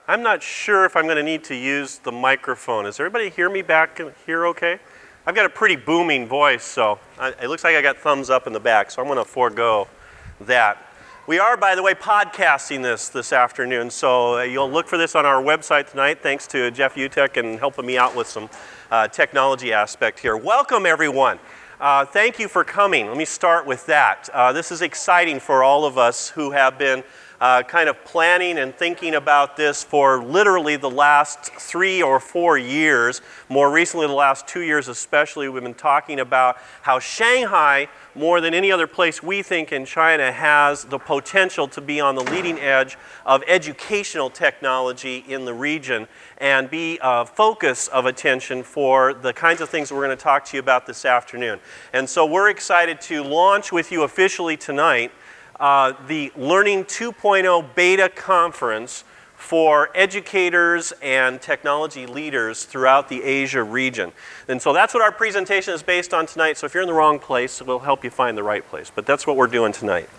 I'm not sure if I'm going to need to use the microphone. Does everybody hear me back here okay? I've got a pretty booming voice, so it looks like I got thumbs up in the back, so I'm going to forego that. We are, by the way, podcasting this afternoon, so you'll look for this on our website tonight, thanks to Jeff Utek and helping me out with some technology aspect here. Welcome, everyone. Thank you for coming. Let me start with that. This is exciting for all of us who have been kind of planning and thinking about this for literally the last 3 or 4 years. More recently, the last 2 years especially, we've been talking about how Shanghai, more than any other place we think in China, has the potential to be on the leading edge of educational technology in the region and be a focus of attention for the kinds of things we're going to talk to you about this afternoon. And so we're excited to launch with you officially tonight the Learning 2.0 Beta Conference for educators and technology leaders throughout the Asia region. And so that's what our presentation is based on tonight. So if you're in the wrong place, we'll help you find the right place. But that's what we're doing tonight.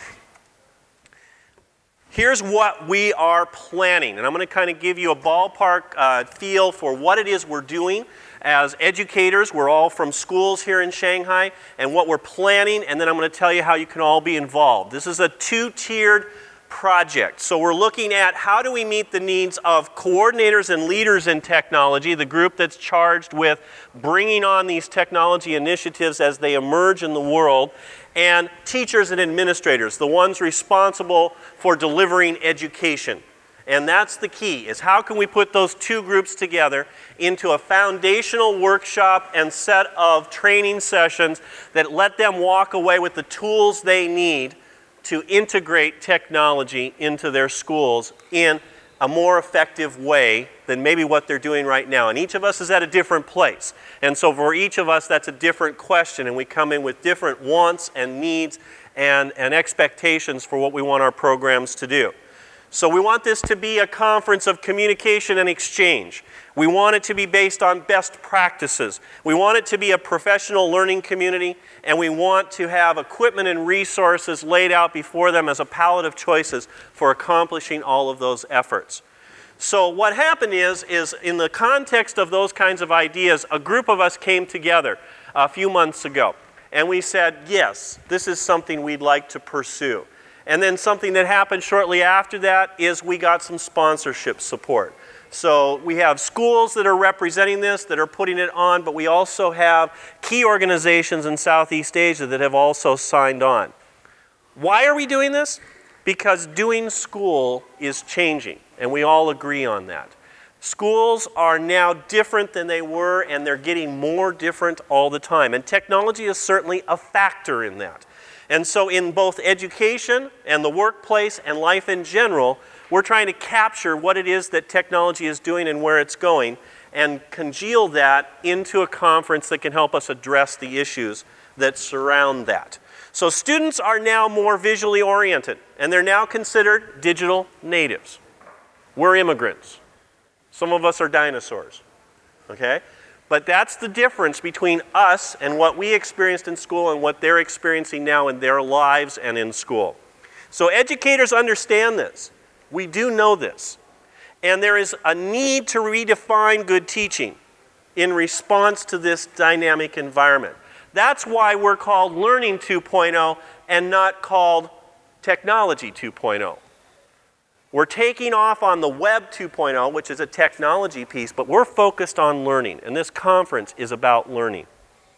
Here's what we are planning. And I'm going to kind of give you a ballpark feel for what it is we're doing. As educators, we're all from schools here in Shanghai, and what we're planning, and then I'm going to tell you how you can all be involved. This is a 2-tiered project. So we're looking at how do we meet the needs of coordinators and leaders in technology, the group that's charged with bringing on these technology initiatives as they emerge in the world, and teachers and administrators, the ones responsible for delivering education. And that's the key, is how can we put those two groups together into a foundational workshop and set of training sessions that let them walk away with the tools they need to integrate technology into their schools in a more effective way than maybe what they're doing right now. And each of us is at a different place. And so for each of us, that's a different question, and we come in with different wants and needs and expectations for what we want our programs to do. So we want this to be a conference of communication and exchange. We want it to be based on best practices. We want it to be a professional learning community, and we want to have equipment and resources laid out before them as a palette of choices for accomplishing all of those efforts. So what happened is in the context of those kinds of ideas, a group of us came together a few months ago, and we said, yes, this is something we'd like to pursue. And then something that happened shortly after that is we got some sponsorship support. So we have schools that are representing this, that are putting it on, but we also have key organizations in Southeast Asia that have also signed on. Why are we doing this? Because doing school is changing, and we all agree on that. Schools are now different than they were, and they're getting more different all the time. And technology is certainly a factor in that. And so in both education and the workplace and life in general, we're trying to capture what it is that technology is doing and where it's going and congeal that into a conference that can help us address the issues that surround that. So students are now more visually oriented, and they're now considered digital natives. We're immigrants. Some of us are dinosaurs, okay? But that's the difference between us and what we experienced in school and what they're experiencing now in their lives and in school. So educators understand this. We do know this. And there is a need to redefine good teaching in response to this dynamic environment. That's why we're called Learning 2.0 and not called Technology 2.0. We're taking off on the Web 2.0, which is a technology piece, but we're focused on learning, and this conference is about learning.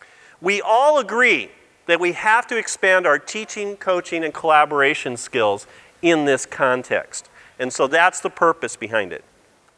We all agree that we have to expand our teaching, coaching, and collaboration skills in this context. And so that's the purpose behind it.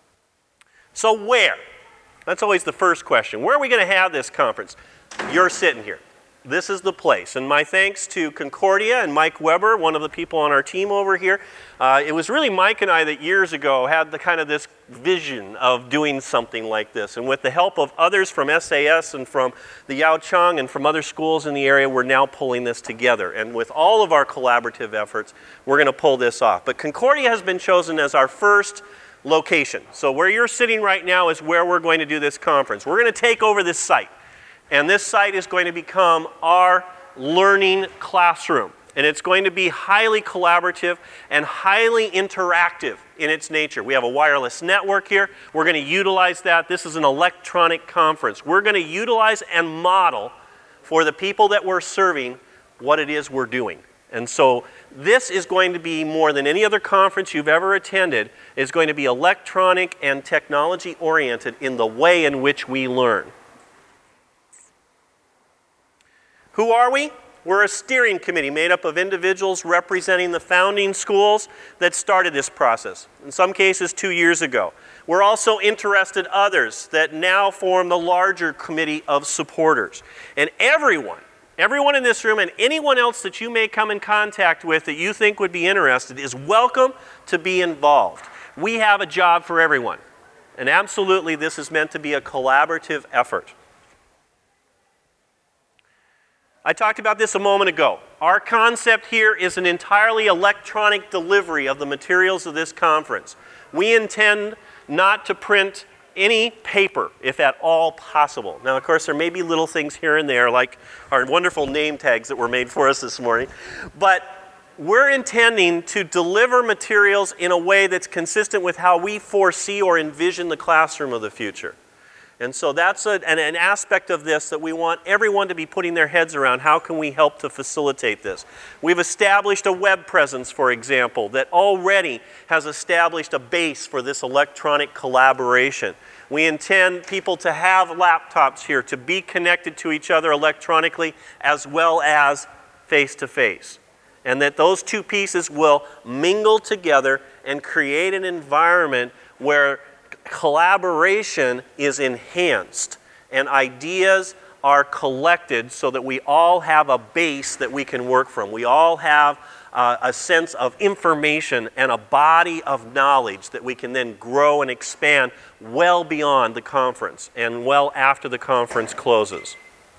So where? That's always the first question. Where are we going to have this conference? You're sitting here. This is the place. And my thanks to Concordia and Mike Weber, one of the people on our team over here. It was really Mike and I that years ago had the kind of this vision of doing something like this. And with the help of others from SAS and from the Yaochang and from other schools in the area, we're now pulling this together. And with all of our collaborative efforts, we're going to pull this off. But Concordia has been chosen as our first location. So where you're sitting right now is where we're going to do this conference. We're going to take over this site. And this site is going to become our learning classroom. And it's going to be highly collaborative and highly interactive in its nature. We have a wireless network here. We're going to utilize that. This is an electronic conference. We're going to utilize and model for the people that we're serving what it is we're doing. And so this is going to be, more than any other conference you've ever attended, is going to be electronic and technology oriented in the way in which we learn. Who are we? We're a steering committee made up of individuals representing the founding schools that started this process, in some cases 2 years ago. We're also interested others that now form the larger committee of supporters. And everyone in this room and anyone else that you may come in contact with that you think would be interested is welcome to be involved. We have a job for everyone. And absolutely, this is meant to be a collaborative effort. I talked about this a moment ago. Our concept here is an entirely electronic delivery of the materials of this conference. We intend not to print any paper, if at all possible. Now, of course, there may be little things here and there, like our wonderful name tags that were made for us this morning, but we're intending to deliver materials in a way that's consistent with how we foresee or envision the classroom of the future. And so that's an aspect of this that we want everyone to be putting their heads around. How can we help to facilitate this? We've established a web presence, for example, that already has established a base for this electronic collaboration. We intend people to have laptops here, to be connected to each other electronically as well as face-to-face. And that those two pieces will mingle together and create an environment where collaboration is enhanced and ideas are collected so that we all have a base that we can work from. We all have a sense of information and a body of knowledge that we can then grow and expand well beyond the conference and well after the conference closes.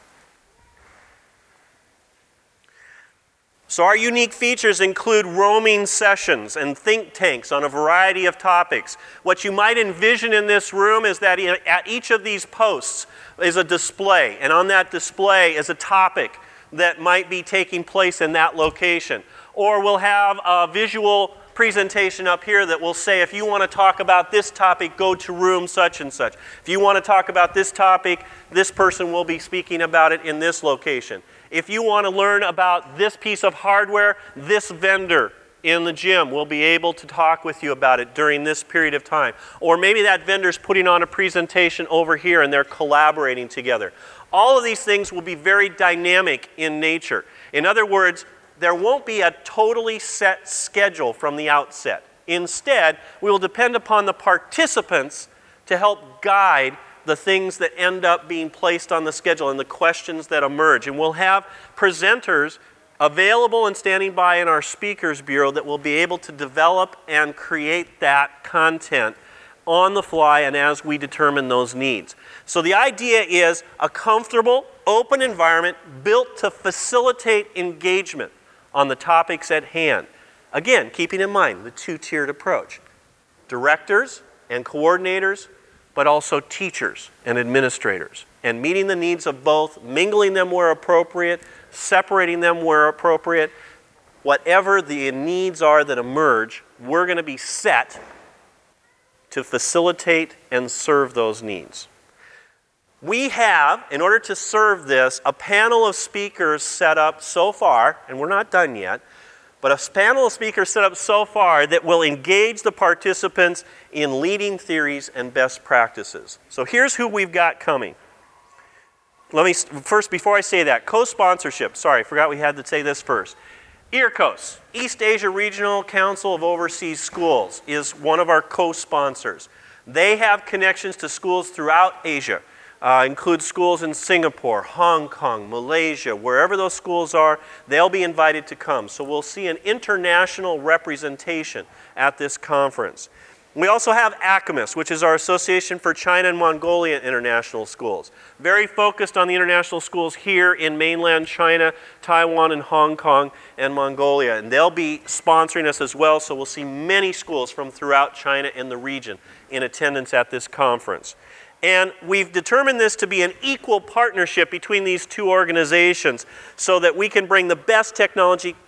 So our unique features include roaming sessions and think tanks on a variety of topics. What you might envision in this room is that at each of these posts is a display, and on that display is a topic that might be taking place in that location. Or we'll have a visual presentation up here that will say, if you want to talk about this topic, go to room such and such. If you want to talk about this topic, this person will be speaking about it in this location. If you want to learn about this piece of hardware, this vendor in the gym will be able to talk with you about it during this period of time. Or maybe that vendor's putting on a presentation over here and they're collaborating together. All of these things will be very dynamic in nature. In other words, there won't be a totally set schedule from the outset. Instead, we will depend upon the participants to help guide the things that end up being placed on the schedule and the questions that emerge. And we'll have presenters available and standing by in our speakers bureau that will be able to develop and create that content on the fly and as we determine those needs. So the idea is a comfortable, open environment built to facilitate engagement on the topics at hand. Again, keeping in mind the two-tiered approach. Directors and coordinators, but also teachers and administrators, and meeting the needs of both, mingling them where appropriate, separating them where appropriate. Whatever the needs are that emerge, we're going to be set to facilitate and serve those needs. We have, in order to serve this, a panel of speakers set up so far, and we're not done yet, but a panel of speakers set up so far that will engage the participants in leading theories and best practices. So here's who we've got coming. Let me first, before I say that, co-sponsorship. Sorry, I forgot we had to say this first. EARCOS, East Asia Regional Council of Overseas Schools, is one of our co-sponsors. They have connections to schools throughout Asia. Include schools in Singapore, Hong Kong, Malaysia, wherever those schools are, they'll be invited to come. So we'll see an international representation at this conference. We also have ACAMUS, which is our Association for China and Mongolia International Schools. Very focused on the international schools here in mainland China, Taiwan, and Hong Kong, and Mongolia. And they'll be sponsoring us as well, so we'll see many schools from throughout China and the region in attendance at this conference. And we've determined this to be an equal partnership between these two organizations so that we can bring the best technology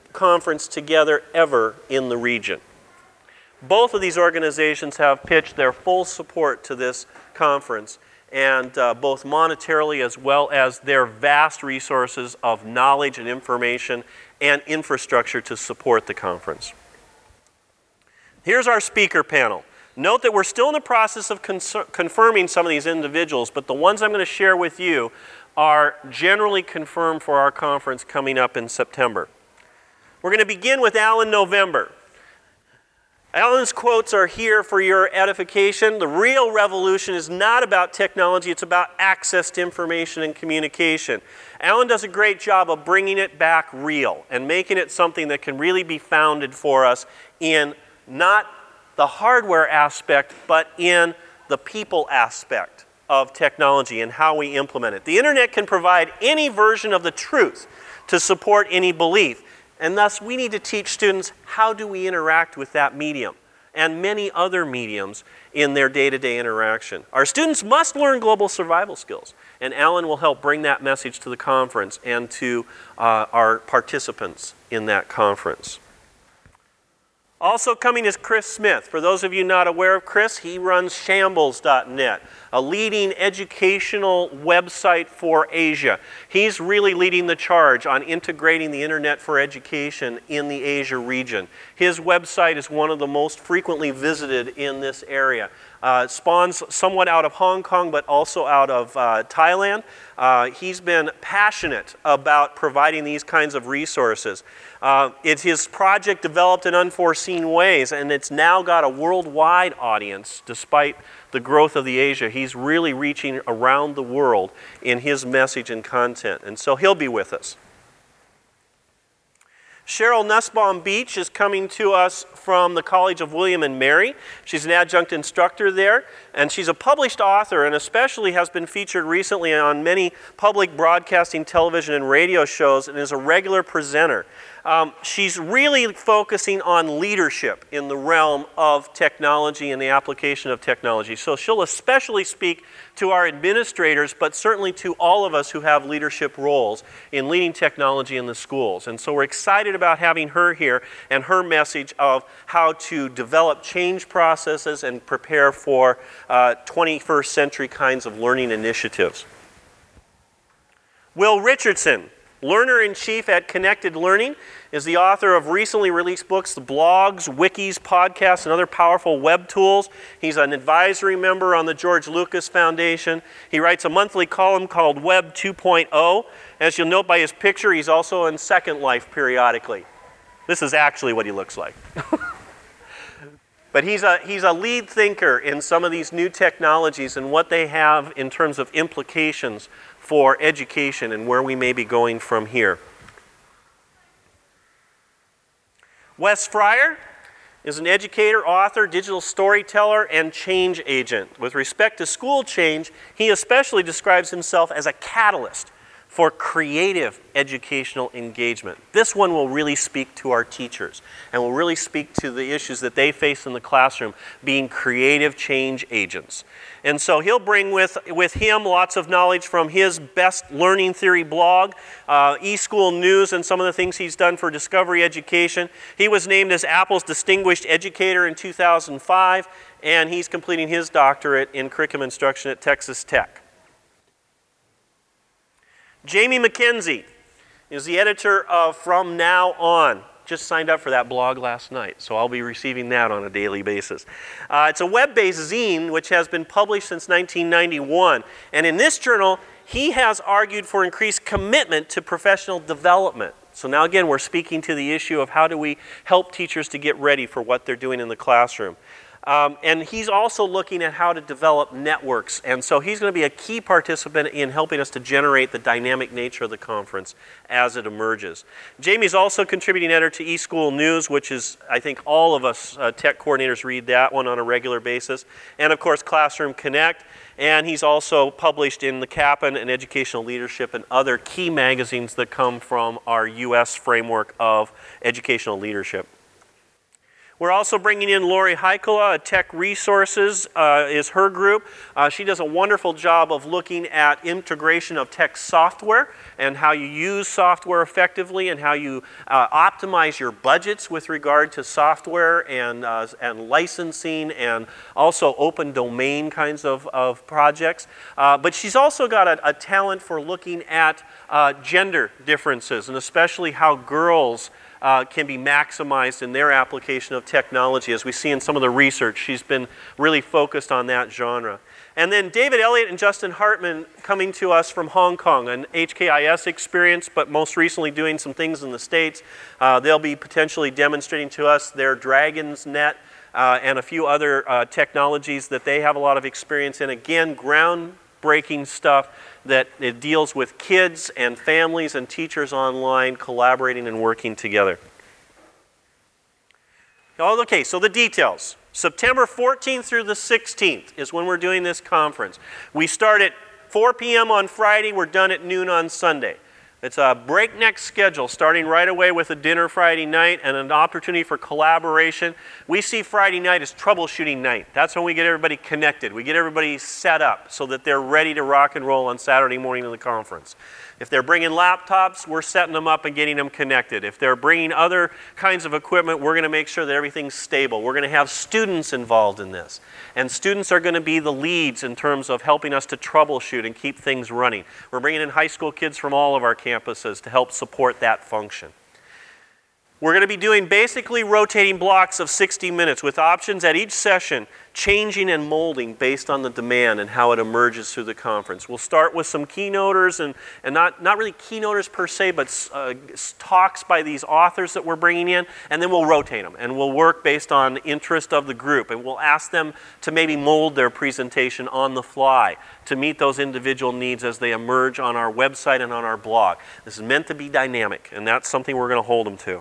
conference together ever in the region. Both of these organizations have pitched their full support to this conference, and both monetarily as well as their vast resources of knowledge and information and infrastructure to support the conference. Here's our speaker panel. Note that we're still in the process of confirming some of these individuals, but the ones I'm going to share with you are generally confirmed for our conference coming up in September. We're going to begin with Alan November. Alan's quotes are here for your edification. The real revolution is not about technology, it's about access to information and communication. Alan does a great job of bringing it back real and making it something that can really be founded for us in not the hardware aspect, but in the people aspect of technology and how we implement it. The internet can provide any version of the truth to support any belief. And thus, we need to teach students how do we interact with that medium and many other mediums in their day-to-day interaction. Our students must learn global survival skills, and Alan will help bring that message to the conference and to our participants in that conference. Also coming is Chris Smith. For those of you not aware of Chris, he runs Shambles.net, a leading educational website for Asia. He's really leading the charge on integrating the internet for education in the Asia region. His website is one of the most frequently visited in this area. Spawns somewhat out of Hong Kong, but also out of Thailand. He's been passionate about providing these kinds of resources. It's his project developed in unforeseen ways, and it's now got a worldwide audience despite the growth of the Asia. He's really reaching around the world in his message and content, and so he'll be with us. Cheryl Nussbaum Beach is coming to us from the College of William and Mary. She's an adjunct instructor there, and she's a published author and especially has been featured recently on many public broadcasting television and radio shows and is a regular presenter. She's really focusing on leadership in the realm of technology and the application of technology. So she'll especially speak to our administrators, but certainly to all of us who have leadership roles in leading technology in the schools. And so we're excited about having her here and her message of how to develop change processes and prepare for 21st century kinds of learning initiatives. Will Richardson, Learner-in-Chief at Connected Learning, is the author of recently released books, the blogs, wikis, podcasts, and other powerful web tools. He's an advisory member on the George Lucas Foundation. He writes a monthly column called Web 2.0. As you'll note by his picture, he's also in Second Life periodically. This is actually what he looks like. But he's a lead thinker in some of these new technologies and what they have in terms of implications for education and where we may be going from here. Wes Fryer is an educator, author, digital storyteller, and change agent. With respect to school change, he especially describes himself as a catalyst for creative educational engagement. This one will really speak to our teachers and will really speak to the issues that they face in the classroom, being creative change agents. And so he'll bring with him lots of knowledge from his Best Learning Theory blog, eSchool News, and some of the things he's done for Discovery Education. He was named as Apple's Distinguished Educator in 2005, and he's completing his doctorate in curriculum instruction at Texas Tech. Jamie McKenzie is the editor of From Now On. Just signed up for that blog last night, so I'll be receiving that on a daily basis. It's a web-based zine which has been published since 1991, and in this journal, he has argued for increased commitment to professional development. So now again, we're speaking to the issue of how do we help teachers to get ready for what they're doing in the classroom. And he's also looking at how to develop networks. And so he's going to be a key participant in helping us to generate the dynamic nature of the conference as it emerges. Jamie's also contributing editor to eSchool News, which is, I think, all of us tech coordinators read that one on a regular basis. And of course, Classroom Connect. And he's also published in the Kaplan and Educational Leadership and other key magazines that come from our U.S. framework of educational leadership. We're also bringing in Lori Heikola, Tech Resources is her group. She does a wonderful job of looking at integration of tech software and how you use software effectively and how you optimize your budgets with regard to software and licensing and also open domain kinds of projects. But she's also got a talent for looking at gender differences and especially how girls can be maximized in their application of technology. As we see in some of the research, she's been really focused on that genre. And then David Elliott and Justin Hartman coming to us from Hong Kong, an HKIS experience, but most recently doing some things in the States. They'll be potentially demonstrating to us their Dragon's Net and a few other technologies that they have a lot of experience in. Again, groundbreaking stuff that it deals with kids and families and teachers online collaborating and working together. Okay, so the details. September 14th through the 16th is when we're doing this conference. We start at 4 p.m. on Friday, we're done at noon on Sunday. It's a breakneck schedule, starting right away with a dinner Friday night and an opportunity for collaboration. We see Friday night as troubleshooting night. That's when we get everybody connected. We get everybody set up so that they're ready to rock and roll on Saturday morning of the conference. If they're bringing laptops, we're setting them up and getting them connected. If they're bringing other kinds of equipment, we're going to make sure that everything's stable. We're going to have students involved in this. And students are going to be the leads in terms of helping us to troubleshoot and keep things running. We're bringing in high school kids from all of our campuses to help support that function. We're going to be doing basically rotating blocks of 60 minutes with options at each session, changing and molding based on the demand and how it emerges through the conference. We'll start with some keynoters and not really keynoters per se, but talks by these authors that we're bringing in, and then we'll rotate them and we'll work based on interest of the group, and we'll ask them to maybe mold their presentation on the fly to meet those individual needs as they emerge on our website and on our blog. This is meant to be dynamic, and that's something we're going to hold them to.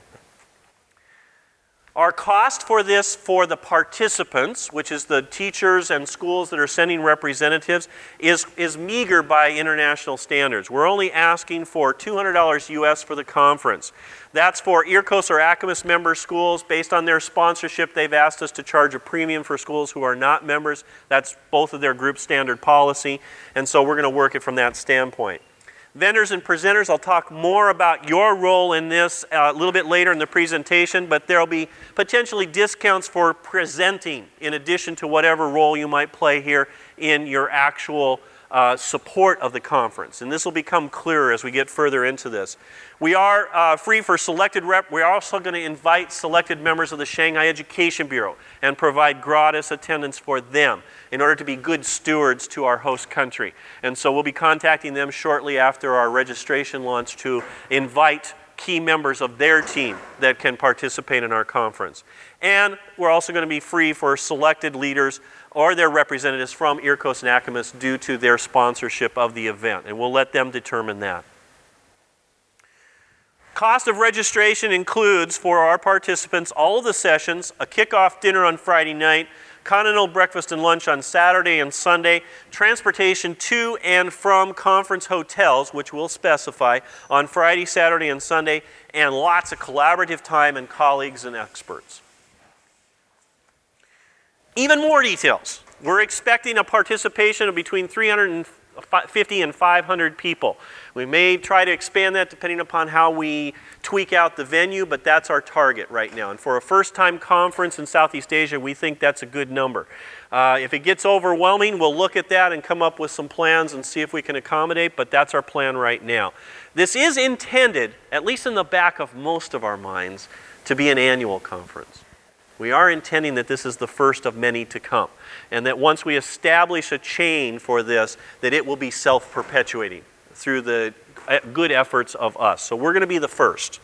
Our cost for this for the participants, which is the teachers and schools that are sending representatives, is meager by international standards. We're only asking for $200 US for the conference. That's for IRCOS or ACAMUS member schools. Based on their sponsorship, they've asked us to charge a premium for schools who are not members. That's both of their group standard policy, and so we're going to work it from that standpoint. Vendors and presenters, I'll talk more about your role in this a little bit later in the presentation, but there'll be potentially discounts for presenting in addition to whatever role you might play here in your actual support of the conference. And this will become clearer as we get further into this. We are free for selected rep. We're also going to invite selected members of the Shanghai Education Bureau and provide gratis attendance for them in order to be good stewards to our host country. And so we'll be contacting them shortly after our registration launch to invite key members of their team that can participate in our conference. And we're also going to be free for selected leaders or their representatives from IRCOS and ACAMUS due to their sponsorship of the event, and we'll let them determine that. Cost of registration includes, for our participants, all of the sessions, a kickoff dinner on Friday night, continental breakfast and lunch on Saturday and Sunday, transportation to and from conference hotels, which we'll specify, on Friday, Saturday, and Sunday, and lots of collaborative time and colleagues and experts. Even more details. We're expecting a participation of between 350 and 500 people. We may try to expand that depending upon how we tweak out the venue, but that's our target right now. And for a first-time conference in Southeast Asia, we think that's a good number. If it gets overwhelming, we'll look at that and come up with some plans and see if we can accommodate, but that's our plan right now. This is intended, at least in the back of most of our minds, to be an annual conference. We are intending that this is the first of many to come, and that once we establish a chain for this, that it will be self-perpetuating through the good efforts of us. So we're going to be the first.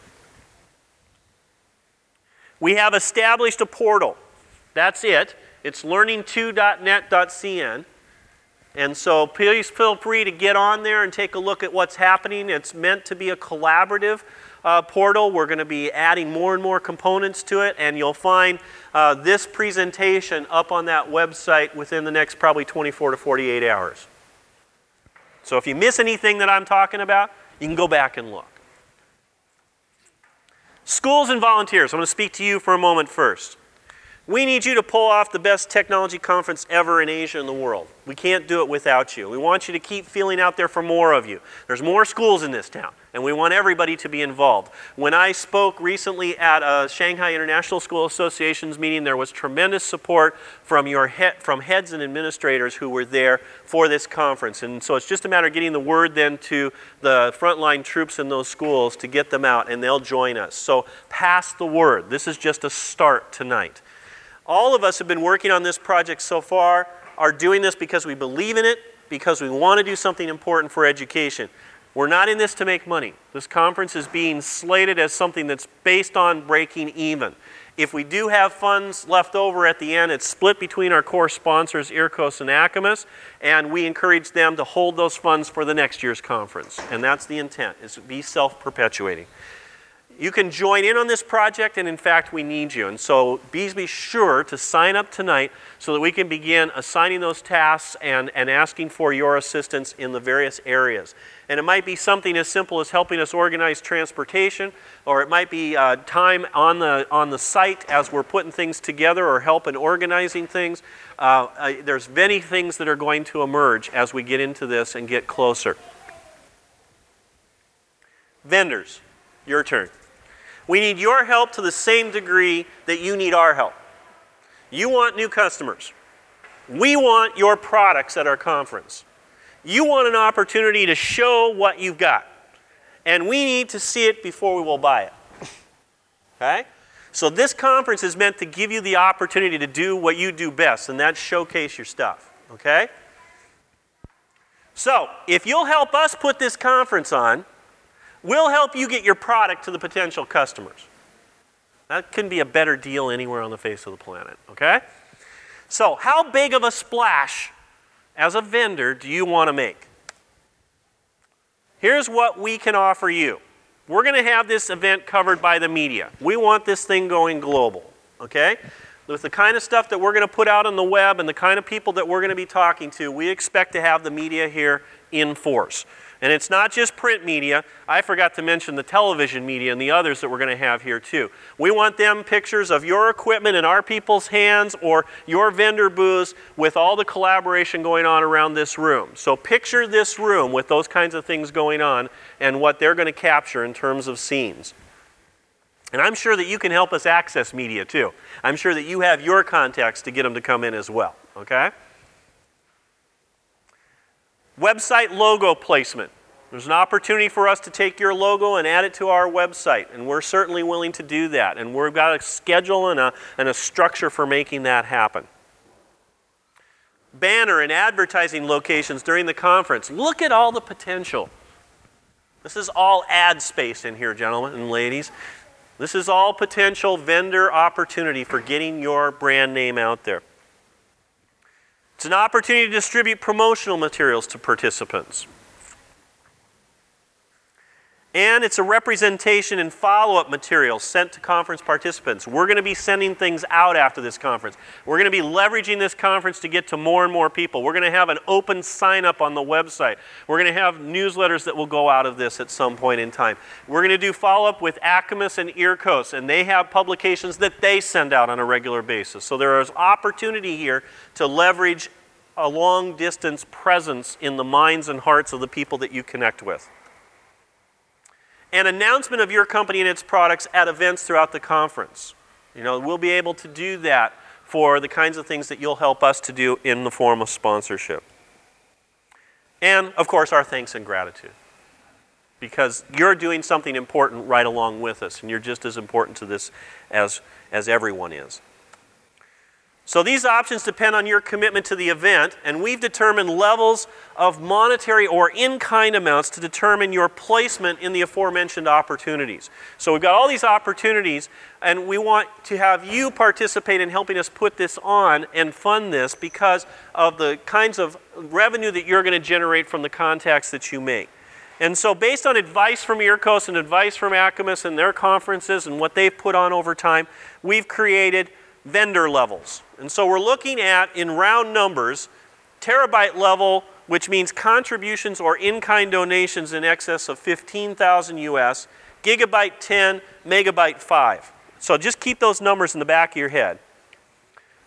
We have established a portal. That's it. It's learning2.net.cn. And so please feel free to get on there and take a look at what's happening. It's meant to be a collaborative portal. We're going to be adding more and more components to it, and you'll find this presentation up on that website within the next probably 24 to 48 hours. So if you miss anything that I'm talking about, you can go back and look. Schools and volunteers. I'm going to speak to you for a moment first. We need you to pull off the best technology conference ever in Asia and the world. We can't do it without you. We want you to keep feeling out there for more of you. There's more schools in this town, and we want everybody to be involved. When I spoke recently at a Shanghai International School Association's meeting, there was tremendous support from heads and administrators who were there for this conference. And so it's just a matter of getting the word then to the frontline troops in those schools to get them out, and they'll join us. So pass the word. This is just a start tonight. All of us have been working on this project so far, are doing this because we believe in it, because we want to do something important for education. We're not in this to make money. This conference is being slated as something that's based on breaking even. If we do have funds left over at the end, it's split between our core sponsors, IRCOS and ACAMUS, and we encourage them to hold those funds for the next year's conference. And that's the intent, is to be self-perpetuating. You can join in on this project, and in fact, we need you. And so be sure to sign up tonight so that we can begin assigning those tasks and asking for your assistance in the various areas. And it might be something as simple as helping us organize transportation, or it might be time on the site as we're putting things together, or help in organizing things. There's many things that are going to emerge as we get into this and get closer. Vendors, your turn. We need your help to the same degree that you need our help. You want new customers. We want your products at our conference. You want an opportunity to show what you've got. And we need to see it before we will buy it. Okay? So this conference is meant to give you the opportunity to do what you do best, and that's showcase your stuff. Okay? So, if you'll help us put this conference on, we'll help you get your product to the potential customers. That couldn't be a better deal anywhere on the face of the planet, okay? So how big of a splash as a vendor do you want to make? Here's what we can offer you. We're going to have this event covered by the media. We want this thing going global, okay? With the kind of stuff that we're going to put out on the web and the kind of people that we're going to be talking to, we expect to have the media here in force. And it's not just print media. I forgot to mention the television media and the others that we're going to have here too. We want them pictures of your equipment in our people's hands or your vendor booths with all the collaboration going on around this room. So picture this room with those kinds of things going on and what they're going to capture in terms of scenes. And I'm sure that you can help us access media too. I'm sure that you have your contacts to get them to come in as well, okay? Website logo placement. There's an opportunity for us to take your logo and add it to our website, and we're certainly willing to do that. And we've got a schedule and a structure for making that happen. Banner and advertising locations during the conference. Look at all the potential. This is all ad space in here, gentlemen and ladies. This is all potential vendor opportunity for getting your brand name out there. It's an opportunity to distribute promotional materials to participants. And it's a representation and follow-up materials sent to conference participants. We're going to be sending things out after this conference. We're going to be leveraging this conference to get to more and more people. We're going to have an open sign-up on the website. We're going to have newsletters that will go out of this at some point in time. We're going to do follow-up with ACAMUS and IRCOS, and they have publications that they send out on a regular basis. So there is opportunity here to leverage a long-distance presence in the minds and hearts of the people that you connect with. An announcement of your company and its products at events throughout the conference. You know, we'll be able to do that for the kinds of things that you'll help us to do in the form of sponsorship. And, of course, our thanks and gratitude. Because you're doing something important right along with us, and you're just as important to this as everyone is. So these options depend on your commitment to the event, and we've determined levels of monetary or in-kind amounts to determine your placement in the aforementioned opportunities. So we've got all these opportunities, and we want to have you participate in helping us put this on and fund this because of the kinds of revenue that you're going to generate from the contacts that you make. And so based on advice from IRCOS and advice from ACAMUS and their conferences and what they've put on over time, we've created vendor levels. And so we're looking at, in round numbers, terabyte level, which means contributions or in-kind donations in excess of 15,000 US, gigabyte 10, megabyte 5. So just keep those numbers in the back of your head.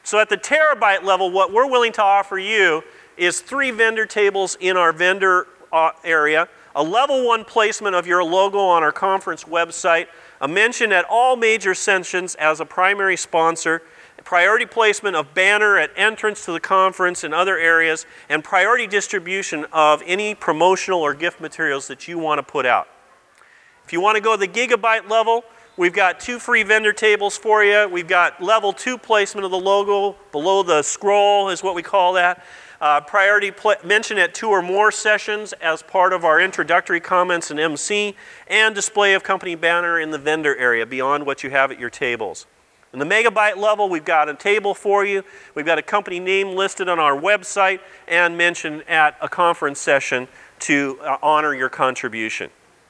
So at the terabyte level, what we're willing to offer you is 3 vendor tables in our vendor area, a level 1 placement of your logo on our conference website, a mention at all major sessions as a primary sponsor, priority placement of banner at entrance to the conference and other areas, and priority distribution of any promotional or gift materials that you want to put out. If you want to go to the gigabyte level, we've got 2 free vendor tables for you. We've got level 2 placement of the logo below the scroll is what we call that. Priority mention at 2 or more sessions as part of our introductory comments and MC, and display of company banner in the vendor area beyond what you have at your tables. In the megabyte level, we've got a table for you. We've got a company name listed on our website and mentioned at a conference session to honor your contribution.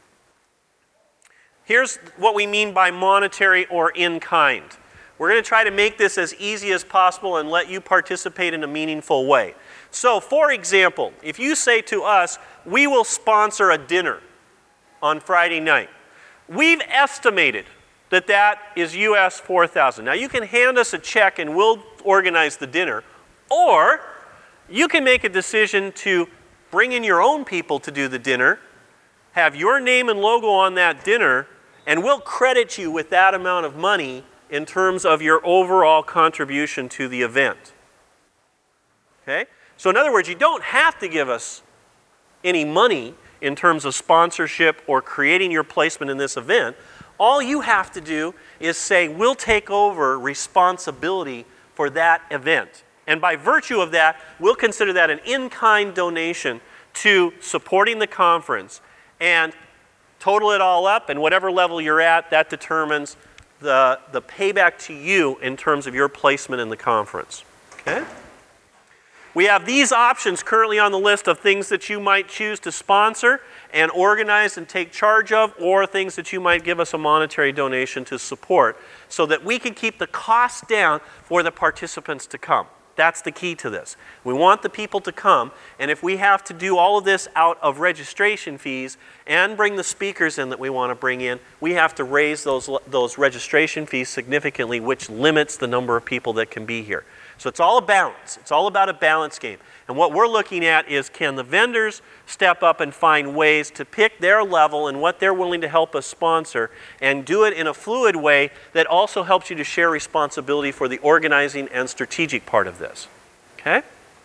Here's what we mean by monetary or in kind. We're going to try to make this as easy as possible and let you participate in a meaningful way. So, for example, if you say to us, we will sponsor a dinner on Friday night, we've estimated that that is US $4,000. Now, you can hand us a check and we'll organize the dinner, or you can make a decision to bring in your own people to do the dinner, have your name and logo on that dinner, and we'll credit you with that amount of money in terms of your overall contribution to the event. Okay? So in other words, you don't have to give us any money in terms of sponsorship or creating your placement in this event. All you have to do is say, we'll take over responsibility for that event. And by virtue of that, we'll consider that an in-kind donation to supporting the conference. And total it all up, and whatever level you're at, that determines the payback to you in terms of your placement in the conference. Okay? We have these options currently on the list of things that you might choose to sponsor and organize and take charge of, or things that you might give us a monetary donation to support, so that we can keep the costs down for the participants to come. That's the key to this. We want the people to come, and if we have to do all of this out of registration fees and bring the speakers in that we want to bring in, we have to raise those registration fees significantly, which limits the number of people that can be here. So it's all a balance. It's all about a balance game. And what we're looking at is, can the vendors step up and find ways to pick their level and what they're willing to help us sponsor, and do it in a fluid way that also helps you to share responsibility for the organizing and strategic part of this. Okay?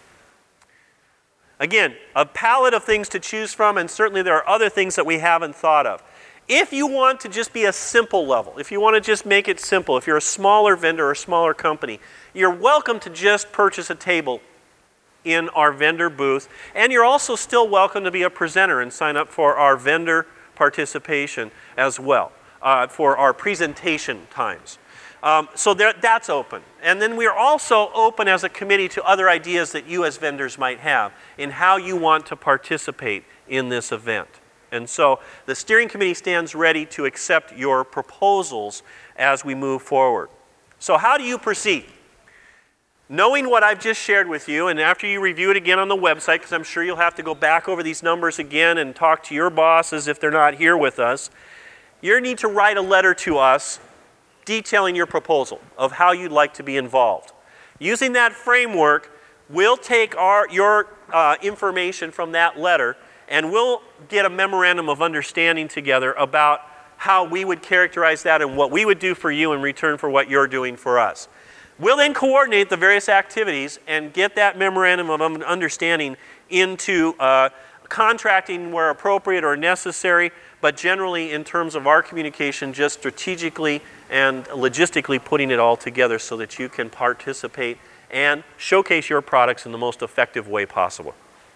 Again, a palette of things to choose from, and certainly there are other things that we haven't thought of. If you want to just be a simple level, if you want to just make it simple, if you're a smaller vendor or a smaller company, you're welcome to just purchase a table in our vendor booth, and you're also still welcome to be a presenter and sign up for our vendor participation as well, for our presentation times. So that's open. And then we're also open as a committee to other ideas that you as vendors might have in how you want to participate in this event. And so the steering committee stands ready to accept your proposals as we move forward. So how do you proceed? Knowing what I've just shared with you, and after you review it again on the website, because I'm sure you'll have to go back over these numbers again and talk to your bosses if they're not here with us, you need to write a letter to us detailing your proposal of how you'd like to be involved. Using that framework, we'll take your information from that letter, and we'll get a memorandum of understanding together about how we would characterize that and what we would do for you in return for what you're doing for us. We'll then coordinate the various activities and get that memorandum of understanding into contracting where appropriate or necessary, but generally in terms of our communication, just strategically and logistically putting it all together so that you can participate and showcase your products in the most effective way possible.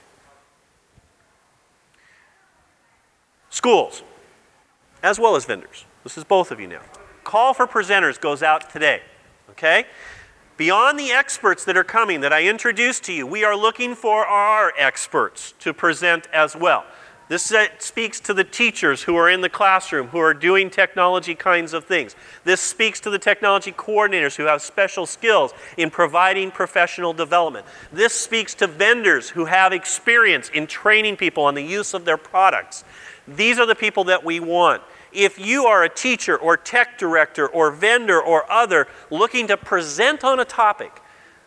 Schools, as well as vendors. This is both of you now. Call for presenters goes out today, okay? Beyond the experts that are coming that I introduced to you, we are looking for our experts to present as well. This speaks to the teachers who are in the classroom, who are doing technology kinds of things. This speaks to the technology coordinators who have special skills in providing professional development. This speaks to vendors who have experience in training people on the use of their products. These are the people that we want. If you are a teacher or tech director or vendor or other looking to present on a topic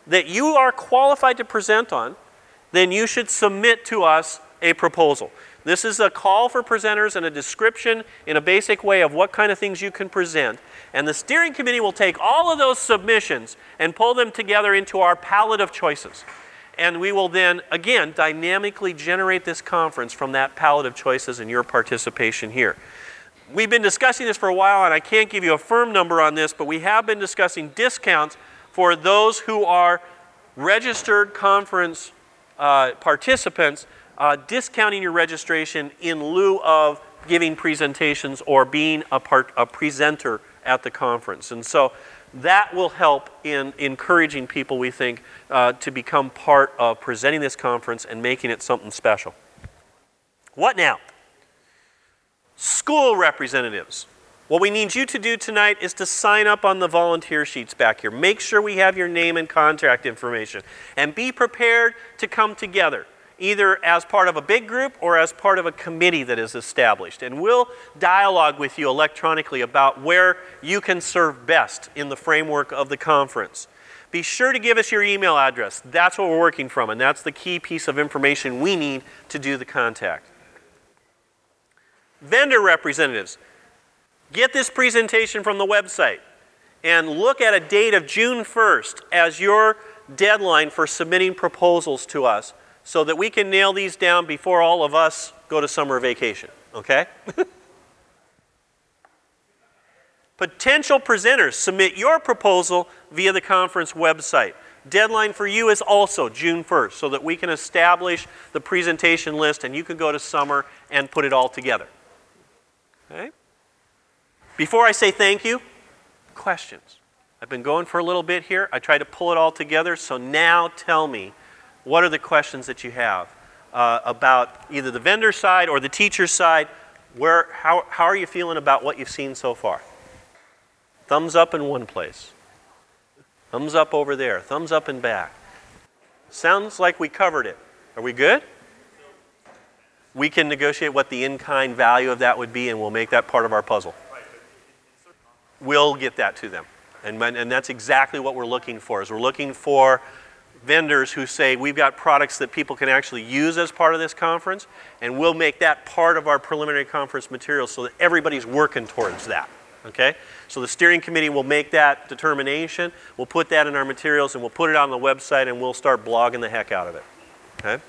that you are qualified to present on, then you should submit to us a proposal. This is a call for presenters and a description in a basic way of what kind of things you can present. And the steering committee will take all of those submissions and pull them together into our palette of choices. And we will then, again, dynamically generate this conference from that palette of choices and your participation here. We've been discussing this for a while, and I can't give you a firm number on this, but we have been discussing discounts for those who are registered conference participants, discounting your registration in lieu of giving presentations or being a presenter at the conference. And so that will help in encouraging people, we think, to become part of presenting this conference and making it something special. What now? School representatives. What we need you to do tonight is to sign up on the volunteer sheets back here. Make sure we have your name and contact information. And be prepared to come together, either as part of a big group or as part of a committee that is established. And we'll dialogue with you electronically about where you can serve best in the framework of the conference. Be sure to give us your email address. That's what we're working from, and that's the key piece of information we need to do the contact. Vendor representatives. Get this presentation from the website and look at a date of June 1st as your deadline for submitting proposals to us so that we can nail these down before all of us go to summer vacation, okay? Potential presenters, submit your proposal via the conference website. Deadline for you is also June 1st so that we can establish the presentation list and you can go to summer and put it all together. Okay? Before I say thank you, questions. I've been going for a little bit here. I tried to pull it all together, so now tell me, what are the questions that you have about either the vendor side or the teacher side? How are you feeling about what you've seen so far? Thumbs up in one place. Thumbs up over there. Thumbs up and back. Sounds like we covered it. Are we good? We can negotiate what the in-kind value of that would be, and we'll make that part of our puzzle. We'll get that to them. And that's exactly what we're looking for, is we're looking for vendors who say, we've got products that people can actually use as part of this conference, and we'll make that part of our preliminary conference materials so that everybody's working towards that. Okay? So the steering committee will make that determination, we'll put that in our materials, and we'll put it on the website, and we'll start blogging the heck out of it. Okay?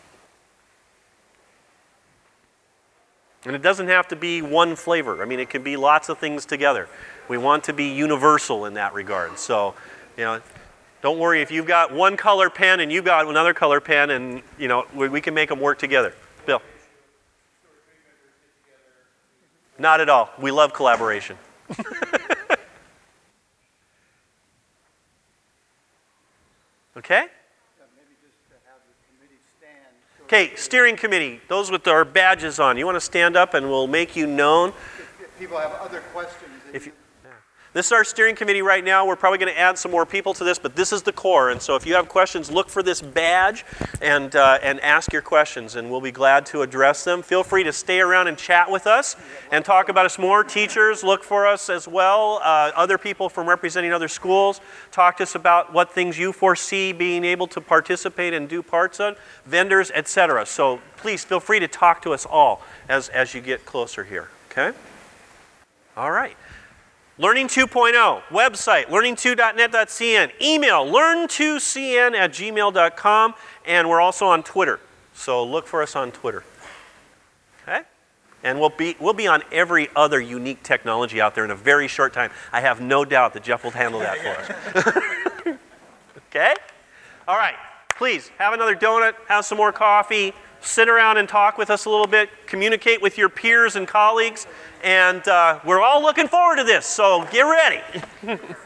And it doesn't have to be one flavor. I mean, it can be lots of things together. We want to be universal in that regard. So, don't worry if you've got one color pen and you've got another color pen, and, we can make them work together. Bill? Not at all. We love collaboration. Okay? Okay, steering committee, those with our badges on, you want to stand up and we'll make you known. If people have other questions. This is our steering committee right now. We're probably going to add some more people to this, but this is the core. And so if you have questions, look for this badge and ask your questions, and we'll be glad to address them. Feel free to stay around and chat with us and talk about us more. Teachers, look for us as well. Other people from representing other schools, talk to us about what things you foresee being able to participate and do parts of, vendors, etc. So please feel free to talk to us all as you get closer here. Okay? All right. Learning 2.0, website, learning2.net.cn, email, learn2cn@gmail.com, and we're also on Twitter. So look for us on Twitter. Okay? And we'll be on every other unique technology out there in a very short time. I have no doubt that Jeff will handle that for us. Okay? All right. Please, have another donut, have some more coffee, sit around and talk with us a little bit, communicate with your peers and colleagues, and we're all looking forward to this, so get ready.